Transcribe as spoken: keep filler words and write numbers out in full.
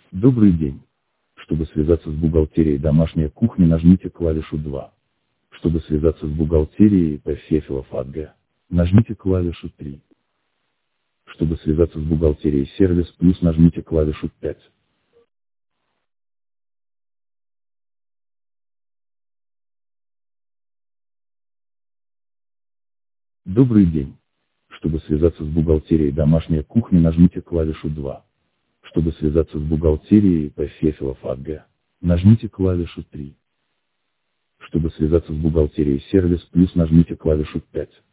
Добрый день. Чтобы связаться с бухгалтерией домашняя кухня, нажмите клавишу два. Чтобы связаться с бухгалтерией П Ф Филов А Г, нажмите клавишу три. Чтобы связаться с бухгалтерией сервис плюс, нажмите клавишу пять. Добрый день. Чтобы связаться с бухгалтерией домашняя кухня, нажмите клавишу два. Чтобы связаться с бухгалтерией П Ф Филов А Г, нажмите клавишу три. Чтобы связаться с бухгалтерией сервис плюс, нажмите клавишу пять.